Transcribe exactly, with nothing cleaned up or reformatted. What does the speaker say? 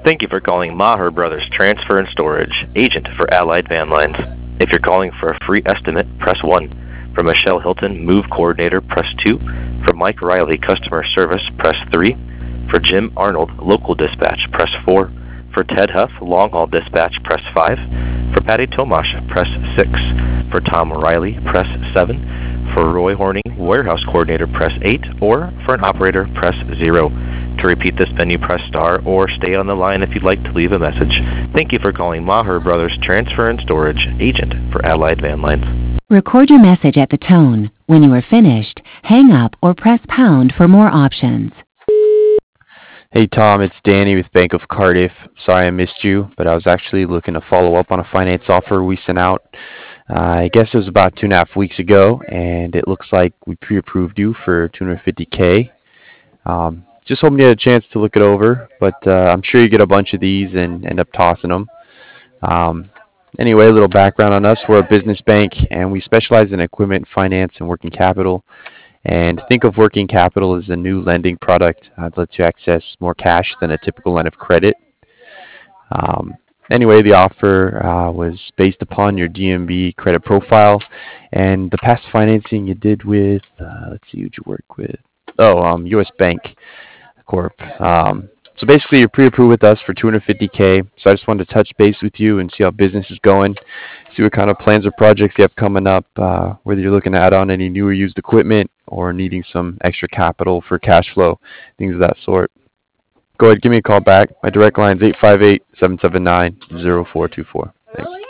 Thank you for calling Maher Brothers Transfer and Storage, agent for Allied Van Lines. If you're calling for a free estimate, press one. For Michelle Hilton, Move Coordinator, press two. For Mike Riley, Customer Service, press three. For Jim Arnold, Local Dispatch, press four. For Ted Huff, Long Haul Dispatch, press five. For Patty Tomash, press six. For Tom Riley, press seven. For Roy Horning, Warehouse Coordinator, press eight. Or for an operator, press zero. To repeat this menu, press star or stay on the line if you'd like to leave a message. Thank you for calling Maher Brothers Transfer and Storage, agent for Allied Van Lines. Record your message at the tone. When you are finished, hang up or press pound for more options. Hey Tom, it's Danny with Bank of Cardiff. Sorry I missed you, but I was actually looking to follow up on a finance offer we sent out. Uh, I guess it was about two and a half weeks ago, and it looks like we pre-approved you for two hundred fifty K. Um, just hoping you had a chance to look it over, but uh, I'm sure you get a bunch of these and end up tossing them. Um, anyway, a little background on us. We're a business bank, and we specialize in equipment, finance, and working capital. And think of working capital as a new lending product that lets you access more cash than a typical line of credit. Um, anyway, the offer uh, was based upon your D M V credit profile and the past financing you did with, uh, let's see, who'd you work with? Oh, um, U S Bank Corp. Um, so basically, you're pre-approved with us for two hundred fifty K. So I just wanted to touch base with you and see how business is going, see what kind of plans or projects you have coming up, uh, whether you're looking to add on any new or used equipment or needing some extra capital for cash flow, things of that sort. Go ahead, give me a call back. My direct line is eight five eight, seven seven nine, zero four two four. Thanks.